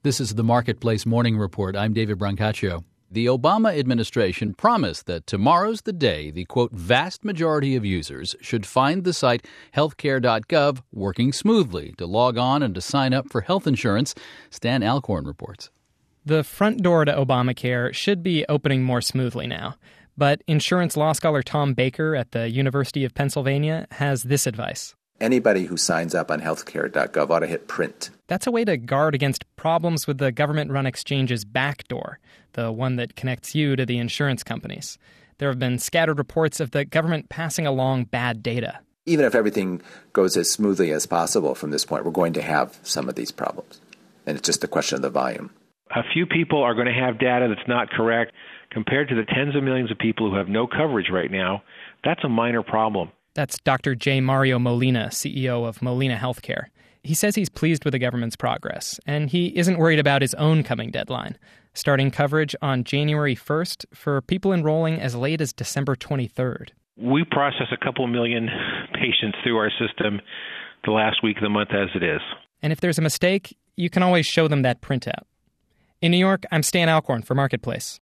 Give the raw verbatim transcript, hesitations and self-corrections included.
This is the Marketplace Morning Report. I'm David Brancaccio. The Obama administration promised that tomorrow's the day the, quote, vast majority of users should find the site healthcare dot gov working smoothly to log on and to sign up for health insurance. Stan Alcorn reports. The front door to Obamacare should be opening more smoothly now. But insurance law scholar Tom Baker at the University of Pennsylvania has this advice. Anybody who signs up on healthcare dot gov ought to hit print. That's a way to guard against problems with the government-run exchange's backdoor, the one that connects you to the insurance companies. There have been scattered reports of the government passing along bad data. Even if everything goes as smoothly as possible from this point, we're going to have some of these problems. And it's just a question of the volume. A few people are going to have data that's not correct. Compared to the tens of millions of people who have no coverage right now, that's a minor problem. That's Doctor J. Mario Molina, C E O of Molina Healthcare. He says he's pleased with the government's progress, and he isn't worried about his own coming deadline, starting coverage on January first for people enrolling as late as December twenty-third. We process a couple million patients through our system the last week of the month as it is. And if there's a mistake, you can always show them that printout. In New York, I'm Stan Alcorn for Marketplace.